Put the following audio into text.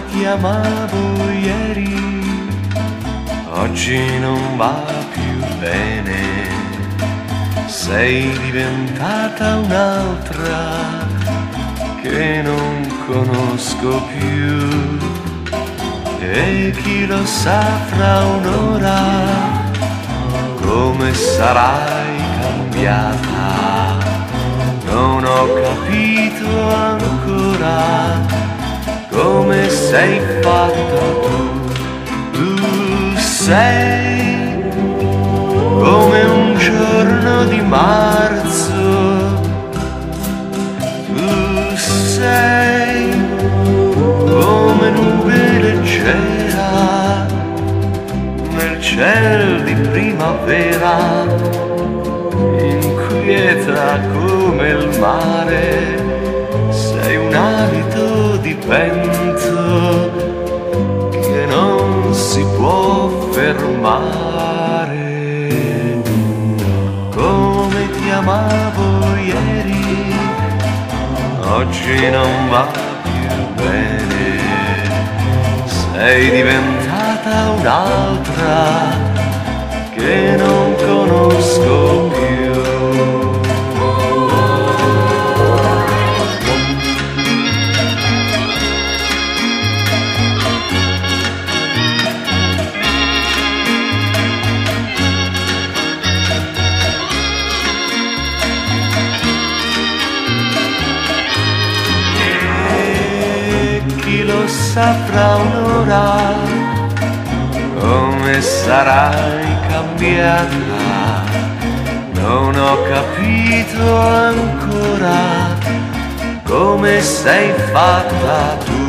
ti amavo ieri, oggi non va più bene, sei diventata un'altra che non conosco più, e chi lo sa fra un'ora come sarai cambiata. Non ho capito ancora come sei fatta tu sei come un giorno di marzo, tu sei come nube leggera nel cielo di primavera, inquieta come il mare, sei un alito di vento che non si può fermare. Come ti amavo ieri, oggi non va più bene, sei diventata un'altra che non conosco più. E chi lo saprà un'ora come sarai cambiata. Non ho capito ancora come sei fatta tu